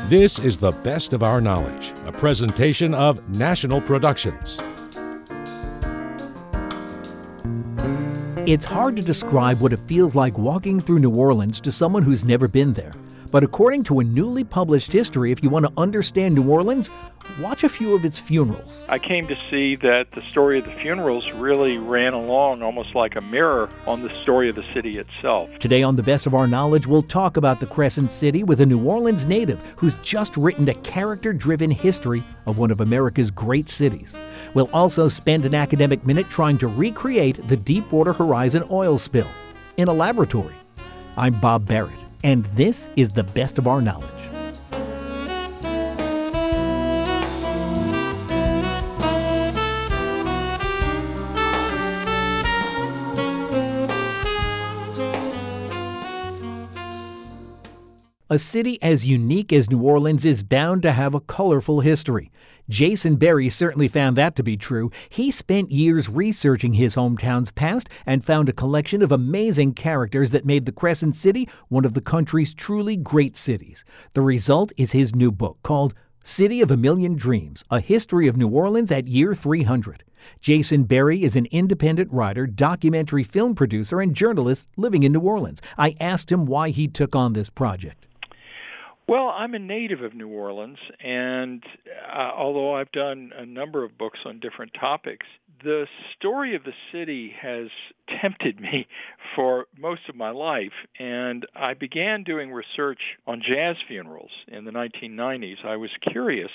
This is The Best of Our Knowledge, a presentation of National Productions. It's hard to describe what it feels like walking through New Orleans to someone who's never been there. But according to a newly published history, if you want to understand New Orleans, watch a few of its funerals. I came to see that the story of the funerals really ran along almost like a mirror on the story of the city itself. Today on The Best of Our Knowledge, we'll talk about the Crescent City with a New Orleans native who's just written a character-driven history of one of America's great cities. We'll also spend an academic minute trying to recreate the Deepwater Horizon oil spill in a laboratory. I'm Bob Barrett, and this is The Best of Our Knowledge. A city as unique as New Orleans is bound to have a colorful history. Jason Berry certainly found that to be true. He spent years researching his hometown's past and found a collection of amazing characters that made the Crescent City one of the country's truly great cities. The result is his new book called City of a Million Dreams, A History of New Orleans at Year 300. Jason Berry is an independent writer, documentary film producer, and journalist living in New Orleans. I asked him why he took on this project. Well, I'm a native of New Orleans, and although I've done a number of books on different topics, the story of the city has tempted me for most of my life, and I began doing research on jazz funerals in the 1990s. I was curious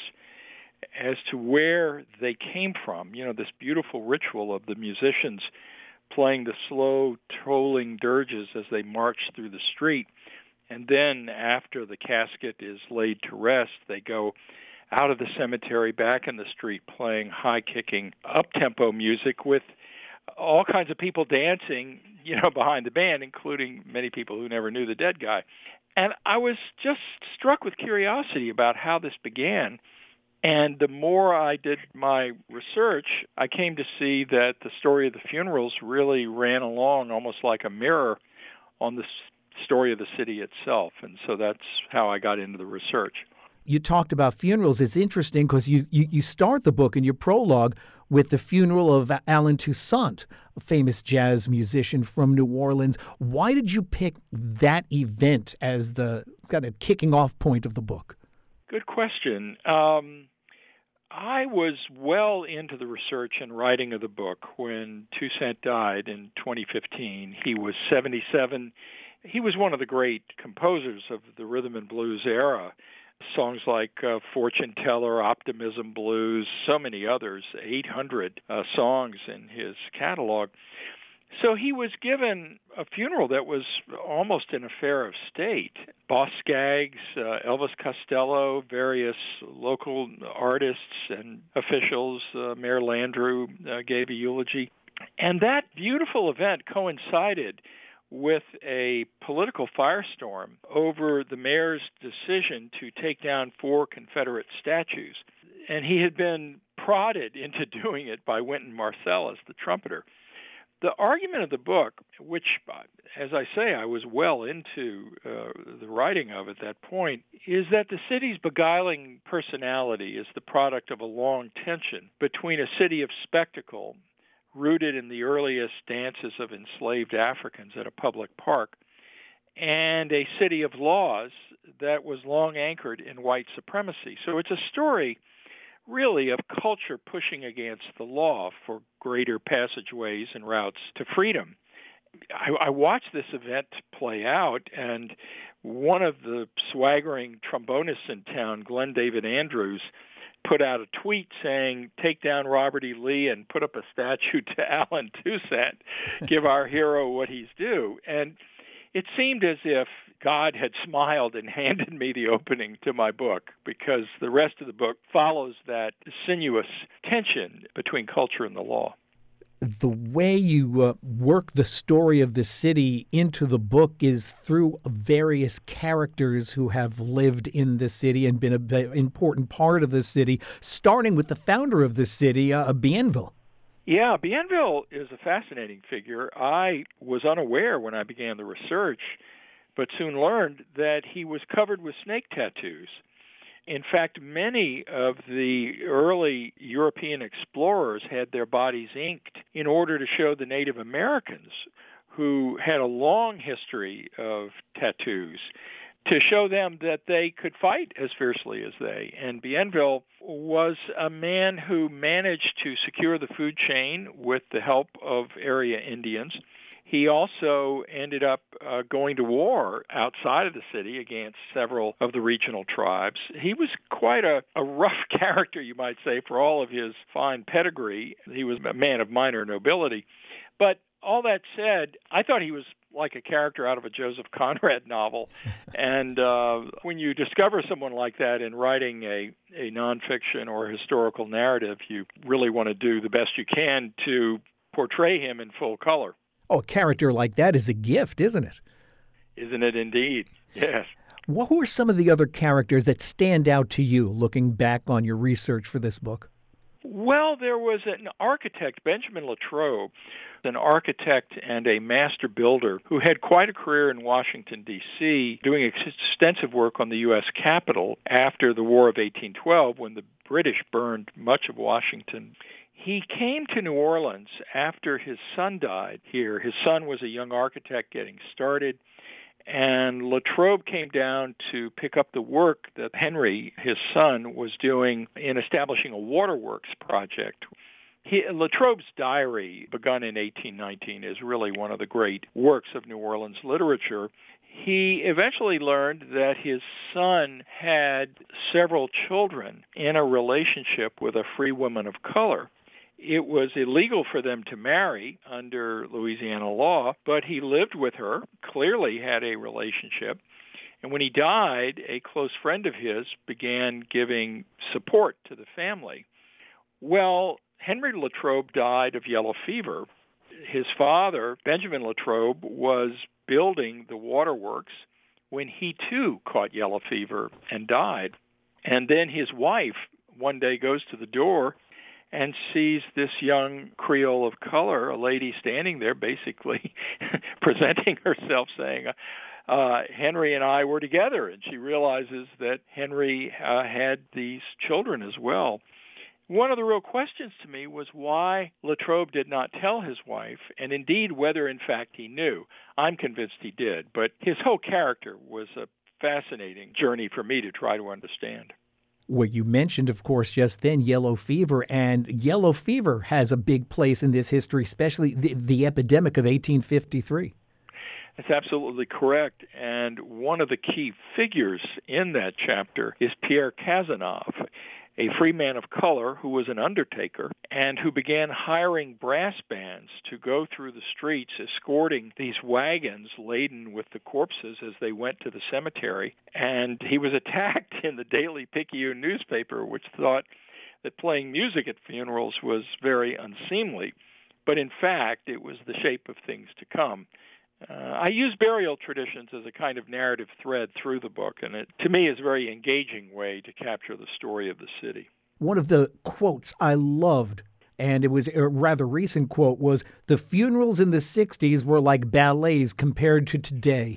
as to where they came from, this beautiful ritual of the musicians playing the slow, tolling dirges as they march through the street. And then after the casket is laid to rest, they go out of the cemetery back in the street playing high-kicking, up-tempo music with all kinds of people dancing, behind the band, including many people who never knew the dead guy. And I was just struck with curiosity about how this began. And the more I did my research, I came to see that the story of the funerals really ran along almost like a mirror on the story of the city itself. And so that's how I got into the research. You talked about funerals. It's interesting because you start the book in your prologue with the funeral of Allen Toussaint, a famous jazz musician from New Orleans. Why did you pick that event as the kind of kicking off point of the book? Good question. I was well into the research and writing of the book when Toussaint died in 2015. He was 77. He was one of the great composers of the rhythm and blues era. Songs like Fortune Teller, Optimism Blues, so many others, 800 songs in his catalog. So he was given a funeral that was almost an affair of state. Boss Skaggs, Elvis Costello, various local artists and officials, Mayor Landrieu gave a eulogy. And that beautiful event coincided with a political firestorm over the mayor's decision to take down 4 Confederate statues. And he had been prodded into doing it by Wynton Marsalis, the trumpeter. The argument of the book, which, as I say, I was well into the writing of at that point, is that the city's beguiling personality is the product of a long tension between a city of spectacle rooted in the earliest dances of enslaved Africans at a public park, and a city of laws that was long anchored in white supremacy. So it's a story, really, of culture pushing against the law for greater passageways and routes to freedom. I watched this event play out, and one of the swaggering trombonists in town, Glenn David Andrews, put out a tweet saying, take down Robert E. Lee and put up a statue to Allen Toussaint, give our hero what he's due. And it seemed as if God had smiled and handed me the opening to my book, because the rest of the book follows that sinuous tension between culture and the law. The way you work the story of the city into the book is through various characters who have lived in the city and been an important part of the city, starting with the founder of the city, Bienville. Yeah, Bienville is a fascinating figure. I was unaware when I began the research, but soon learned that he was covered with snake tattoos. In fact, many of the early European explorers had their bodies inked in order to show the Native Americans, who had a long history of tattoos, to show them that they could fight as fiercely as they. And Bienville was a man who managed to secure the food chain with the help of area Indians. He also ended up going to war outside of the city against several of the regional tribes. He was quite a rough character, you might say, for all of his fine pedigree. He was a man of minor nobility. But all that said, I thought he was like a character out of a Joseph Conrad novel. And when you discover someone like that in writing a nonfiction or historical narrative, you really want to do the best you can to portray him in full color. Oh, a character like that is a gift, isn't it? Isn't it indeed? Yes. Who are some of the other characters that stand out to you looking back on your research for this book? Well, there was an architect, Benjamin Latrobe, an architect and a master builder who had quite a career in Washington, D.C., doing extensive work on the U.S. Capitol after the War of 1812 when the British burned much of Washington. He came to New Orleans after his son died here. His son was a young architect getting started, and Latrobe came down to pick up the work that Henry, his son, was doing in establishing a waterworks project. Latrobe's diary, begun in 1819, is really one of the great works of New Orleans literature. He eventually learned that his son had several children in a relationship with a free woman of color. It was illegal for them to marry under Louisiana law, but he lived with her, clearly had a relationship. And when he died, a close friend of his began giving support to the family. Well, Henry Latrobe died of yellow fever. His father, Benjamin Latrobe, was building the waterworks when he too caught yellow fever and died. And then his wife one day goes to the door and sees this young Creole of color, a lady standing there basically presenting herself saying, Henry and I were together. And she realizes that Henry had these children as well. One of the real questions to me was why Latrobe did not tell his wife, and indeed whether in fact he knew. I'm convinced he did, but his whole character was a fascinating journey for me to try to understand. Well, you mentioned, of course, just then yellow fever, and yellow fever has a big place in this history, especially the epidemic of 1853. That's absolutely correct. And one of the key figures in that chapter is Pierre Cazenave, a free man of color who was an undertaker and who began hiring brass bands to go through the streets escorting these wagons laden with the corpses as they went to the cemetery. And he was attacked in the Daily Picayune newspaper, which thought that playing music at funerals was very unseemly. But in fact, it was the shape of things to come. I use burial traditions as a kind of narrative thread through the book, and it, to me, is a very engaging way to capture the story of the city. One of the quotes I loved, and it was a rather recent quote, was, "The funerals in the 60s were like ballets compared to today."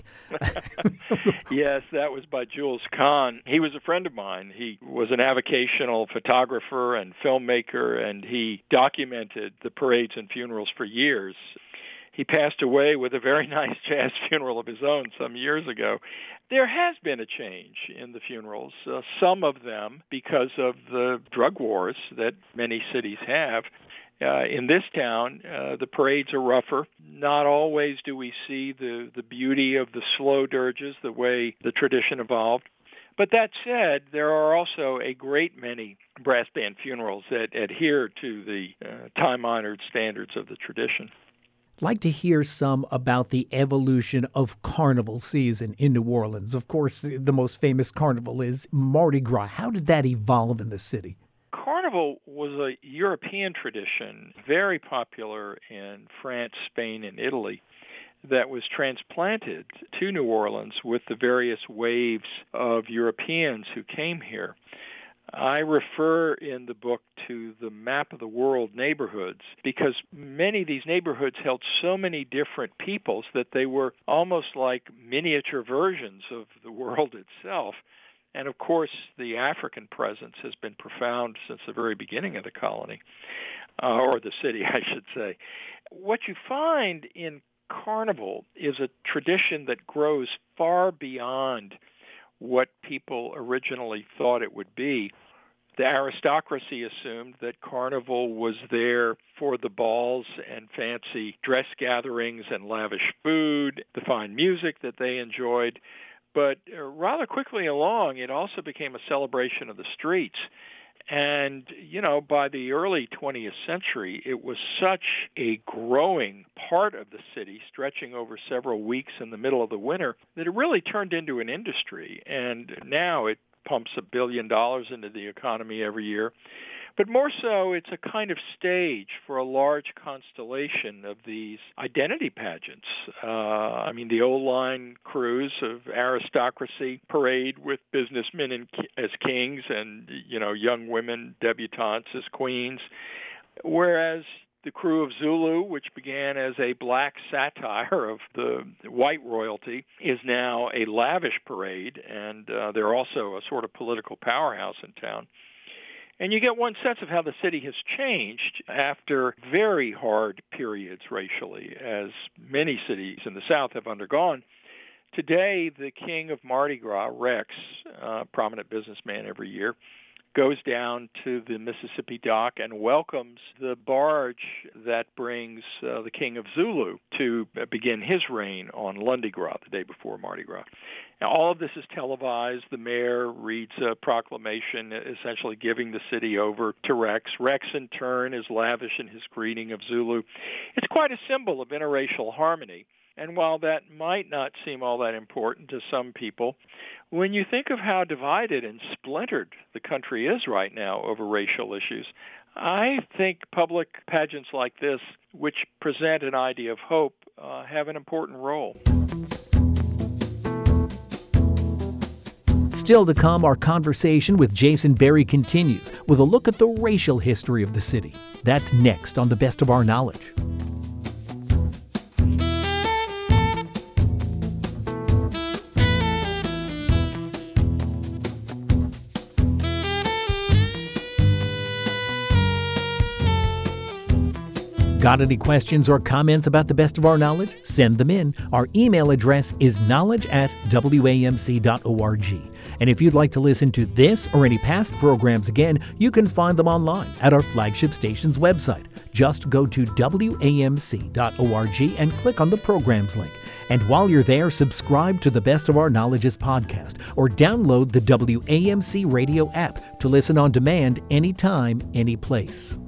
Yes, that was by Jules Kahn. He was a friend of mine. He was an avocational photographer and filmmaker, and he documented the parades and funerals for years. He passed away with a very nice jazz funeral of his own some years ago. There has been a change in the funerals, some of them because of the drug wars that many cities have. In this town, the parades are rougher. Not always do we see the beauty of the slow dirges the way the tradition evolved. But that said, there are also a great many brass band funerals that adhere to the time-honored standards of the tradition. I'd like to hear some about the evolution of carnival season in New Orleans. Of course, the most famous carnival is Mardi Gras. How did that evolve in the city? Carnival was a European tradition, very popular in France, Spain, and Italy, that was transplanted to New Orleans with the various waves of Europeans who came here. I refer in the book to the map of the world neighborhoods because many of these neighborhoods held so many different peoples that they were almost like miniature versions of the world itself. And of course, the African presence has been profound since the very beginning of the colony, or the city, I should say. What you find in Carnival is a tradition that grows far beyond what people originally thought it would be. The aristocracy assumed that Carnival was there for the balls and fancy dress gatherings and lavish food, the fine music that they enjoyed. But rather quickly along, it also became a celebration of the streets. And, by the early 20th century, it was such a growing part of the city, stretching over several weeks in the middle of the winter, that it really turned into an industry. And now it pumps $1 billion into the economy every year. But more so, it's a kind of stage for a large constellation of these identity pageants. The old-line cruise of aristocracy parade with businessmen as kings and, young women, debutantes as queens, whereas the crew of Zulu, which began as a black satire of the white royalty, is now a lavish parade, and they're also a sort of political powerhouse in town. And you get one sense of how the city has changed after very hard periods racially, as many cities in the South have undergone. Today, the king of Mardi Gras, Rex, a prominent businessman every year, goes down to the Mississippi dock and welcomes the barge that brings the king of Zulu to begin his reign on Lundi Gras, the day before Mardi Gras. Now, all of this is televised. The mayor reads a proclamation essentially giving the city over to Rex. Rex, in turn, is lavish in his greeting of Zulu. It's quite a symbol of interracial harmony. And while that might not seem all that important to some people, when you think of how divided and splintered the country is right now over racial issues, I think public pageants like this, which present an idea of hope, have an important role. Still to come, our conversation with Jason Berry continues with a look at the racial history of the city. That's next on The Best of Our Knowledge. Got any questions or comments about The Best of Our Knowledge? Send them in. Our email address is knowledge@wamc.org. And if you'd like to listen to this or any past programs again, you can find them online at our flagship station's website. Just go to wamc.org and click on the programs link. And while you're there, subscribe to the Best of Our Knowledge's podcast or download the WAMC radio app to listen on demand anytime, any place.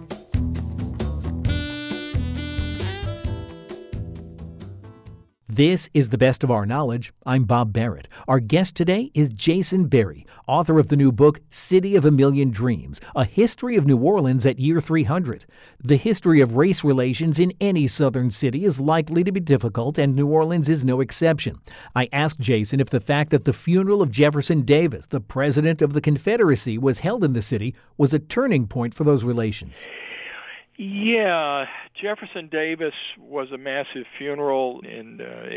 This is The Best of Our Knowledge. I'm Bob Barrett. Our guest today is Jason Berry, author of the new book, City of a Million Dreams, A History of New Orleans at Year 300. The history of race relations in any southern city is likely to be difficult, and New Orleans is no exception. I asked Jason if the fact that the funeral of Jefferson Davis, the president of the Confederacy, was held in the city was a turning point for those relations. Yeah, Jefferson Davis was a massive funeral in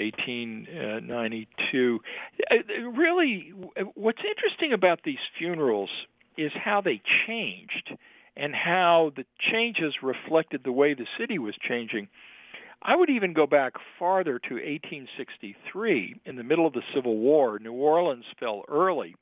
1892. Really, what's interesting about these funerals is how they changed and how the changes reflected the way the city was changing. I would even go back farther to 1863. In the middle of the Civil War, New Orleans fell early.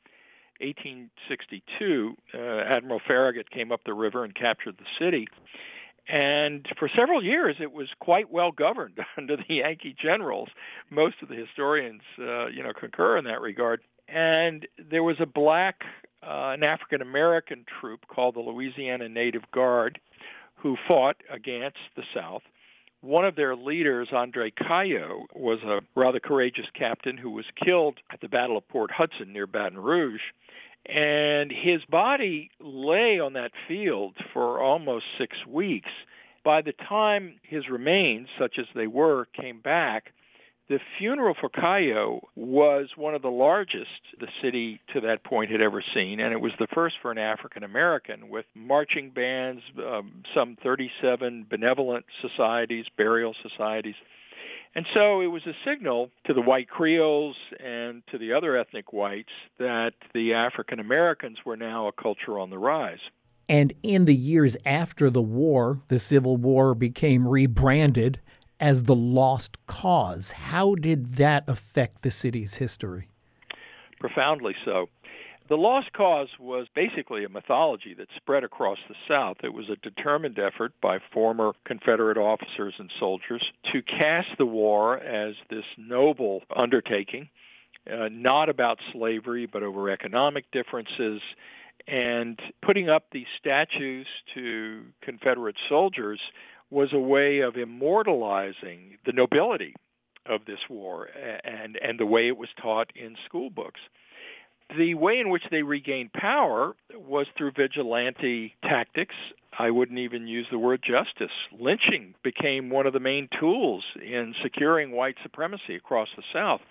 1862, Admiral Farragut came up the river and captured the city. And for several years, it was quite well governed under the Yankee generals. Most of the historians, concur in that regard. And there was an African-American troop called the Louisiana Native Guard who fought against the South. One of their leaders, Andre Caillot, was a rather courageous captain who was killed at the Battle of Port Hudson near Baton Rouge. And his body lay on that field for almost 6 weeks. By the time his remains, such as they were, came back, the funeral for Caillot was one of the largest the city to that point had ever seen, and it was the first for an African American, with marching bands, some 37 benevolent societies, burial societies. And so it was a signal to the white Creoles and to the other ethnic whites that the African Americans were now a culture on the rise. And in the years after the war, the Civil War became rebranded as the Lost Cause. How did that affect the city's history? Profoundly so. The Lost Cause was basically a mythology that spread across the South. It was a determined effort by former Confederate officers and soldiers to cast the war as this noble undertaking, not about slavery, but over economic differences, and putting up these statues to Confederate soldiers was a way of immortalizing the nobility of this war and the way it was taught in school books. The way in which they regained power was through vigilante tactics. I wouldn't even use the word justice. Lynching became one of the main tools in securing white supremacy across the South.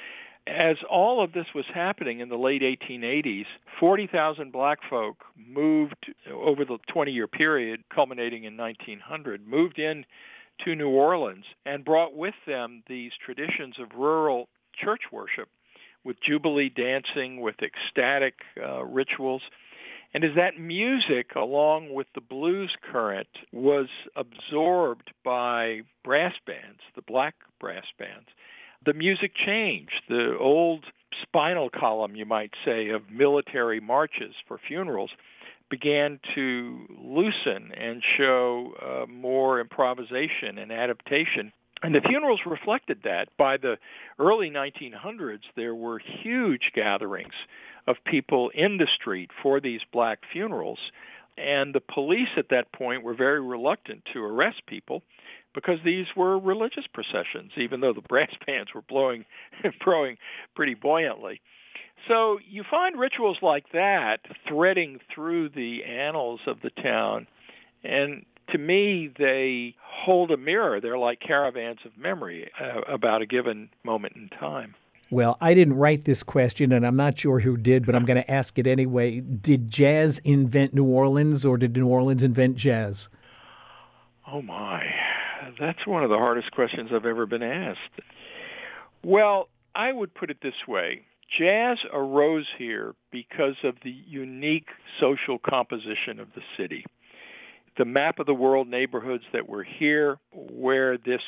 As all of this was happening in the late 1880s, 40,000 black folk moved over the 20-year period, culminating in 1900, moved in to New Orleans and brought with them these traditions of rural church worship with jubilee dancing, with ecstatic rituals. And as that music, along with the blues current, was absorbed by brass bands, the black brass bands, the music changed. The old spinal column, you might say, of military marches for funerals began to loosen and show more improvisation and adaptation. And the funerals reflected that. By the early 1900s, there were huge gatherings of people in the street for these black funerals. And the police at that point were very reluctant to arrest people because these were religious processions, even though the brass bands were blowing pretty buoyantly. So you find rituals like that threading through the annals of the town. And to me, they hold a mirror. They're like caravans of memory about a given moment in time. Well, I didn't write this question, and I'm not sure who did, but I'm going to ask it anyway. Did jazz invent New Orleans, or did New Orleans invent jazz? Oh, my. That's one of the hardest questions I've ever been asked. Well, I would put it this way. Jazz arose here because of the unique social composition of the city. The map of the world neighborhoods that were here, where this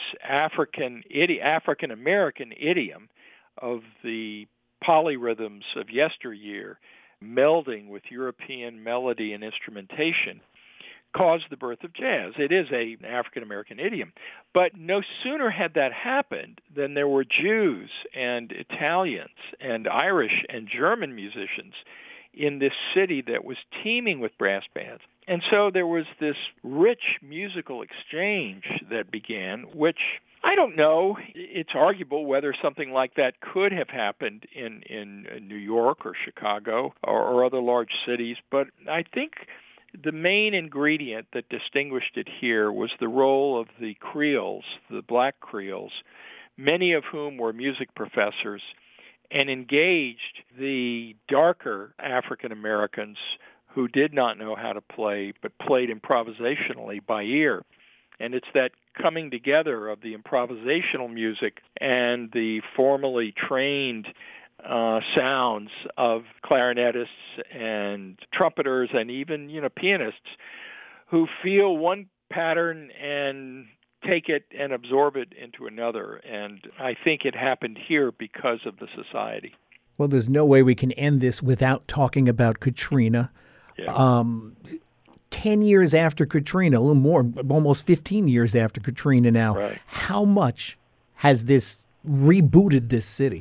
African-American idiom of the polyrhythms of yesteryear melding with European melody and instrumentation caused the birth of jazz. It is an African-American idiom. But no sooner had that happened than there were Jews and Italians and Irish and German musicians in this city that was teeming with brass bands. And so there was this rich musical exchange that began, which I don't know. It's arguable whether something like that could have happened in New York or Chicago or other large cities. But I think the main ingredient that distinguished it here was the role of the Creoles, the black Creoles, many of whom were music professors, and engaged the darker African Americans who did not know how to play but played improvisationally by ear. And it's that coming together of the improvisational music and the formally trained sounds of clarinetists and trumpeters and even, pianists who feel one pattern and take it and absorb it into another. And I think it happened here because of the society. Well, there's no way we can end this without talking about Katrina. Yeah. 10 years after Katrina, a little more, almost 15 years after Katrina now, right. How much has this rebooted this city?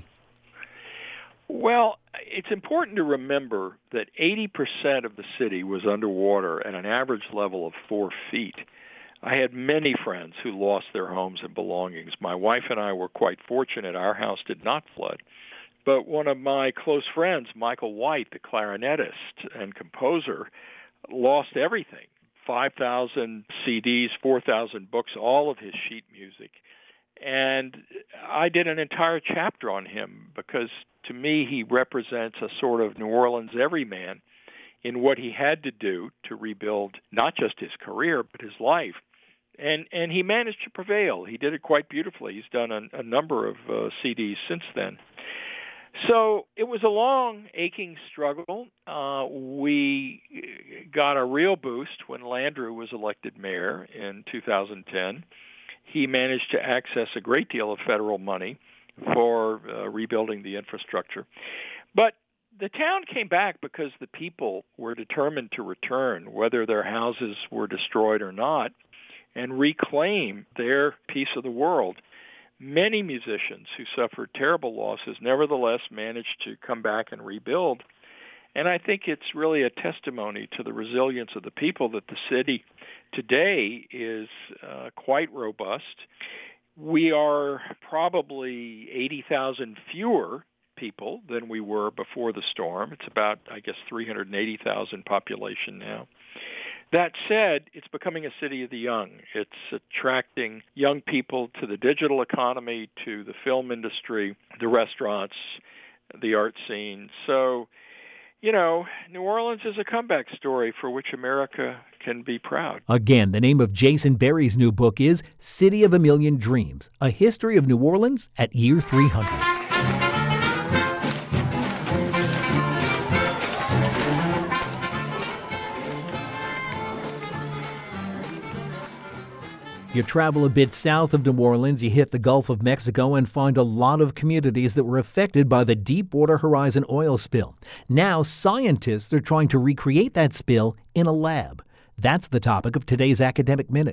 Well, it's important to remember that 80% of the city was underwater at an average level of 4 feet. I had many friends who lost their homes and belongings. My wife and I were quite fortunate. Our house did not flood. But one of my close friends, Michael White, the clarinetist and composer, lost everything. 5,000 CDs, 4,000 books, all of his sheet music. And I did an entire chapter on him because, to me, he represents a sort of New Orleans everyman in what he had to do to rebuild not just his career, but his life. And he managed to prevail. He did it quite beautifully. He's done a number of CDs since then. So it was a long, aching struggle. We got a real boost when Landrieu was elected mayor in 2010. He managed to access a great deal of federal money for rebuilding the infrastructure. But the town came back because the people were determined to return, whether their houses were destroyed or not, and reclaim their piece of the world. Many musicians who suffered terrible losses nevertheless managed to come back and rebuild. And I think it's really a testimony to the resilience of the people that the city today is quite robust. We are probably 80,000 fewer people than we were before the storm. It's about, 380,000 population now. That said, it's becoming a city of the young. It's attracting young people to the digital economy, to the film industry, the restaurants, the art scene. So, New Orleans is a comeback story for which America can be proud. Again, the name of Jason Berry's new book is City of a Million Dreams, A History of New Orleans at Year 300. You travel a bit south of New Orleans, you hit the Gulf of Mexico and find a lot of communities that were affected by the Deepwater Horizon oil spill. Now, scientists are trying to recreate that spill in a lab. That's the topic of today's Academic Minute.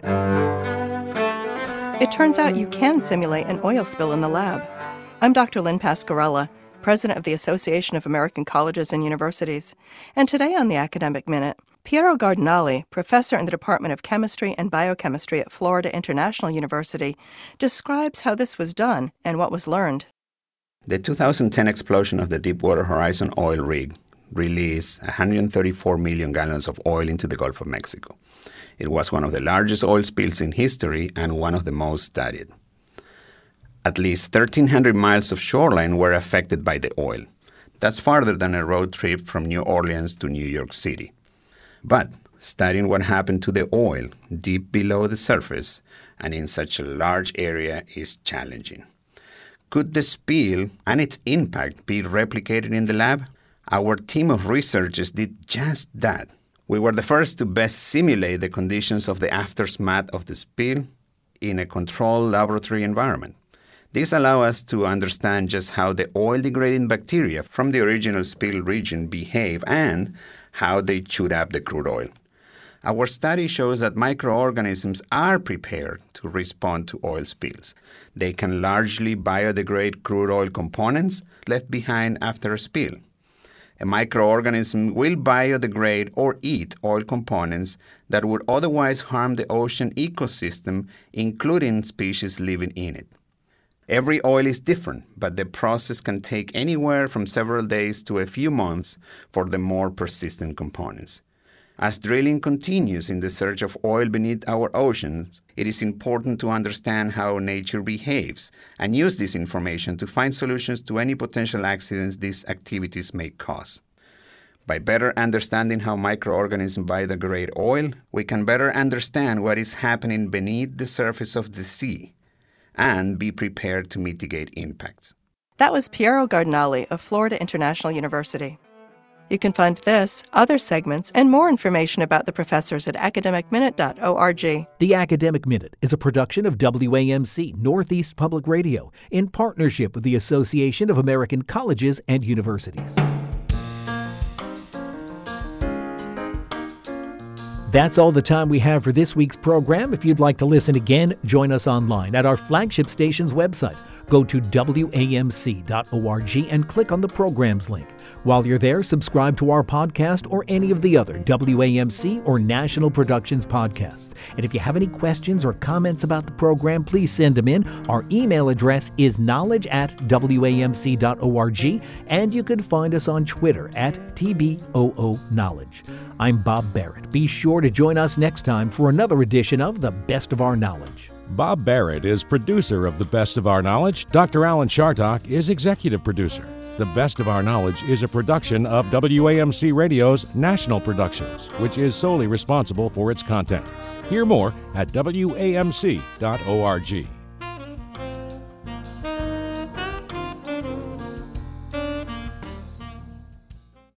It turns out you can simulate an oil spill in the lab. I'm Dr. Lynn Pasquarella, president of the Association of American Colleges and Universities. And today on the Academic Minute, Piero Gardinali, professor in the Department of Chemistry and Biochemistry at Florida International University, describes how this was done and what was learned. The 2010 explosion of the Deepwater Horizon oil rig released 134 million gallons of oil into the Gulf of Mexico. It was one of the largest oil spills in history and one of the most studied. At least 1,300 miles of shoreline were affected by the oil. That's farther than a road trip from New Orleans to New York City. But studying what happened to the oil deep below the surface and in such a large area is challenging. Could the spill and its impact be replicated in the lab? Our team of researchers did just that. We were the first to best simulate the conditions of the aftermath of the spill in a controlled laboratory environment. This allows us to understand just how the oil-degrading bacteria from the original spill region behave and how they chewed up the crude oil. Our study shows that microorganisms are prepared to respond to oil spills. They can largely biodegrade crude oil components left behind after a spill. A microorganism will biodegrade or eat oil components that would otherwise harm the ocean ecosystem, including species living in it. Every oil is different, but the process can take anywhere from several days to a few months for the more persistent components. As drilling continues in the search of oil beneath our oceans, it is important to understand how nature behaves and use this information to find solutions to any potential accidents these activities may cause. By better understanding how microorganisms biodegrade oil, we can better understand what is happening beneath the surface of the sea and be prepared to mitigate impacts. That was Piero Gardinali of Florida International University. You can find this, other segments, and more information about the professors at academicminute.org. The Academic Minute is a production of WAMC Northeast Public Radio in partnership with the Association of American Colleges and Universities. That's all the time we have for this week's program. If you'd like to listen again, join us online at our flagship station's website. Go to WAMC.org and click on the programs link. While you're there, subscribe to our podcast or any of the other WAMC or National Productions podcasts. And if you have any questions or comments about the program, please send them in. Our email address is knowledge@WAMC.org, and you can find us on Twitter at TBOOKnowledge. I'm Bob Barrett. Be sure to join us next time for another edition of The Best of Our Knowledge. Bob Barrett is producer of The Best of Our Knowledge. Dr. Alan Chartock is executive producer. The Best of Our Knowledge is a production of WAMC Radio's National Productions, which is solely responsible for its content. Hear more at WAMC.org.